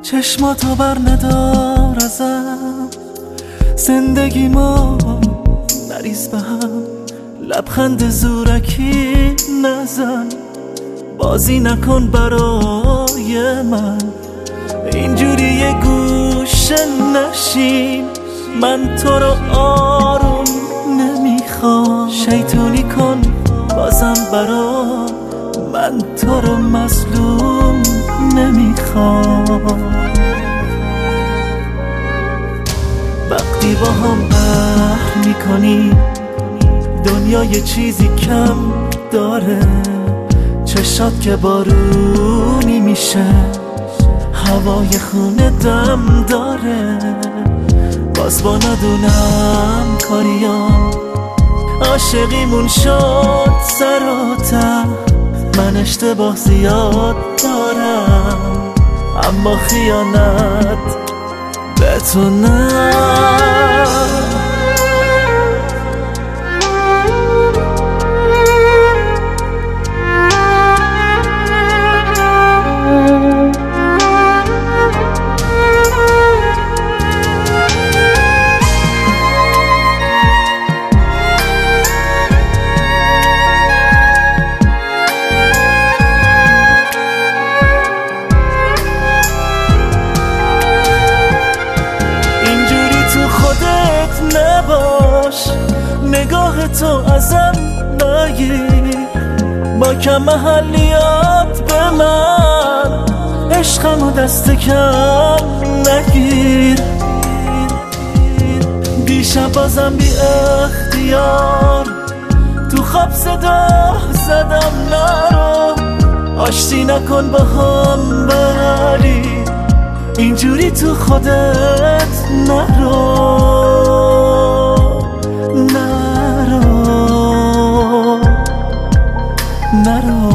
چشماتو بر ندار ازم، زندگی ما نریز به هم، لبخند زورکی نزن، بازی نکن برای من، اینجوری یه گوشه نشین، من تو رو آروم نمیخوام، شیطونی کن بازم برام، من تو رو مظلوم نمیخوام. وقتی با هم قهر میکنی دنیا یه چیزی کم داره، چشات که بارونی میشه، هوای خونه دم داره، باز با ندونم کاریام، عاشقیمون شد سر و ته، من اشتباه زیاد دارم اما خیانت به تو نه. نباش نگاه تو ازم نگیر، با کم محلیات به من عشقمو دست کم نگیر، دیشب بازم بی اختیار تو خواب صدا زدم نرو، آشتی نکن با هم بری، اینجوری تو خودت نرو نرو.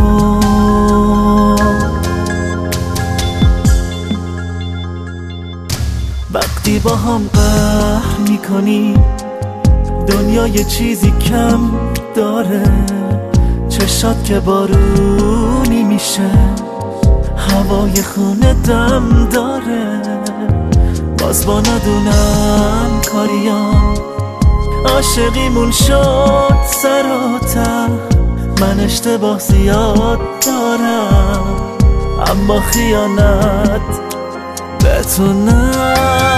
وقتی با هم قهر میکنی دنیا یه چیزی کم داره، چشات که بارونی میشه، هوای خونه دم داره، باز با ندونم کاریام، عاشقیمون شد سر و ته، من اشتباه زیاد دارم اما خیانت به تو نه.